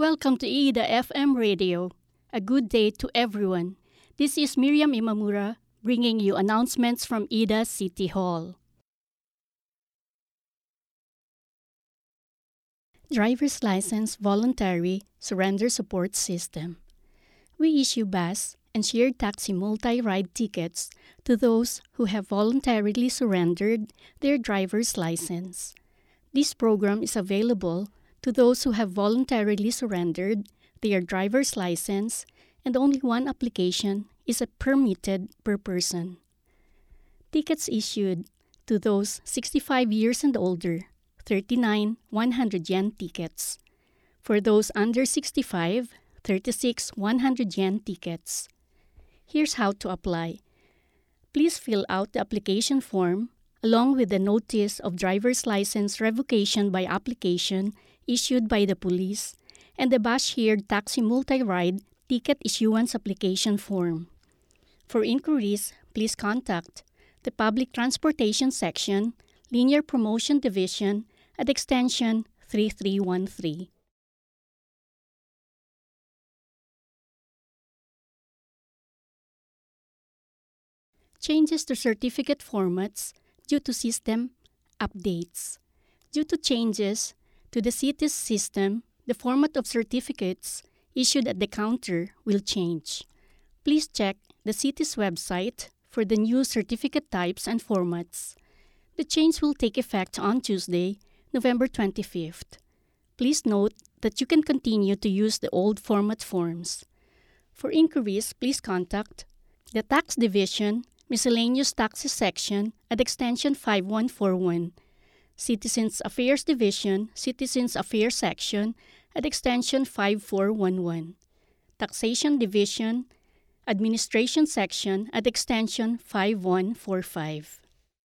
Welcome to IIDA FM Radio. A good day to everyone. This is Miriam Imamura bringing you announcements from IIDA City Hall. Driver's License Voluntary Surrender Support System. We issue bus and shared taxi multi-ride tickets to those who have voluntarily surrendered their driver's license. This program is available to those who have voluntarily surrendered their driver's license, and only one application is permitted per person. Tickets issued to those 65 years and older, 39 100 yen tickets. For those under 65, 36 100 yen tickets. Here's how to apply. Please fill out the application form along with the notice of driver's license revocation by application issued by the police and the bus shared taxi multi-ride ticket issuance application form. For inquiries, please contact the Public Transportation Section, Linear Promotion Division at extension 3313. Changes to certificate formats due to system updates. Due to changes to the city's system, the format of certificates issued at the counter will change. Please check the city's website for the new certificate types and formats. The change will take effect on Tuesday, November 25th. Please note that you can continue to use the old format forms. For inquiries, please contact the Tax Division, Miscellaneous Taxes Section at extension 5141, Citizens Affairs Division, Citizens Affairs Section at extension 5411, Taxation Division, Administration Section at extension 5145.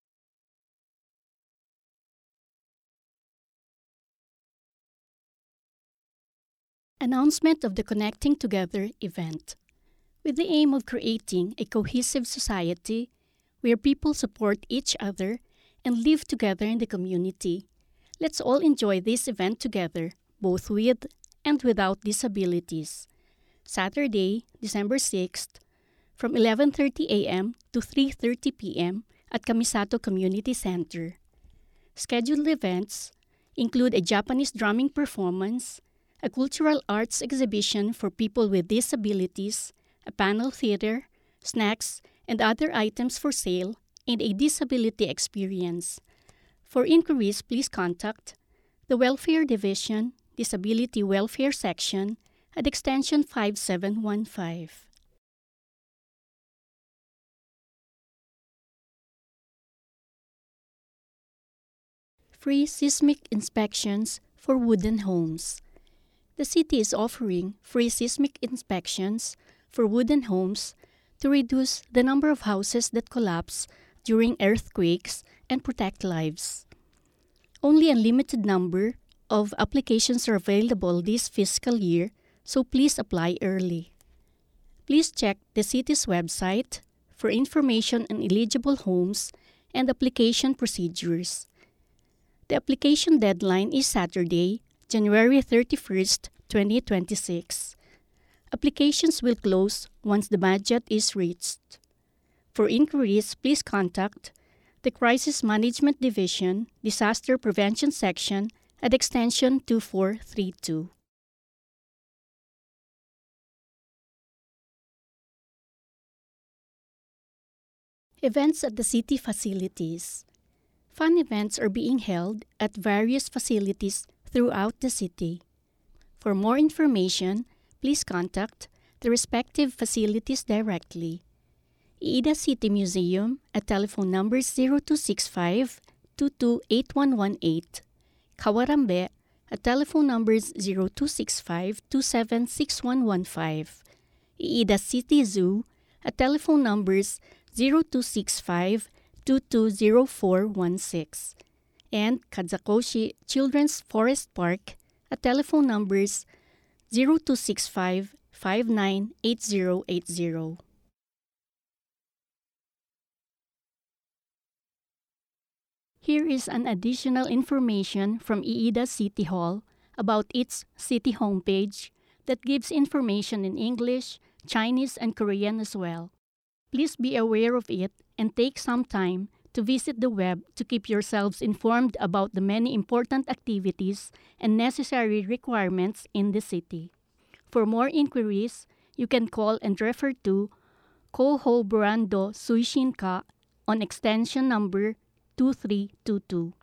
Announcement of the Connecting Together event. With the aim of creating a cohesive society where people support each other and live together in the community, let's all enjoy this event together, both with and without disabilities. Saturday, December 6th, from 11:30 a.m. to 3:30 p.m. at Kamisato Community Center. Scheduled events include a Japanese drumming performance, a cultural arts exhibition for people with disabilities, a panel theater, snacks, and other items for sale, and a disability experience. For inquiries, please contact the Welfare Division, Disability Welfare Section at extension 5715. Free seismic inspections for wooden homes. The city is offering free seismic inspections for wooden homes to reduce the number of houses that collapse during earthquakes and protect lives. Only a limited number of applications are available this fiscal year, so please apply early. Please check the city's website for information on eligible homes and application procedures. The application deadline is Saturday, January 31st, 2026. Applications will close once the budget is reached. For inquiries, please contact the Crisis Management Division, Disaster Prevention Section at extension 2432. Events at the city facilities. Fun events are being held at various facilities throughout the city. For more information, please contact the respective facilities directly. IIDA City Museum at telephone numbers 0265-228118, Kawarambe at telephone numbers 0265-276115, IIDA City Zoo at telephone numbers 0265-220416, and Kadzakoshi Children's Forest Park at telephone numbers 0265-598080. Here is an additional information from IIDA City Hall about its city homepage that gives information in English, Chinese, and Korean as well. Please be aware of it and take some time to visit the web to keep yourselves informed about the many important activities and necessary requirements in the city. For more inquiries, you can call and refer to Koho Brando Suishinka on extension number 2322.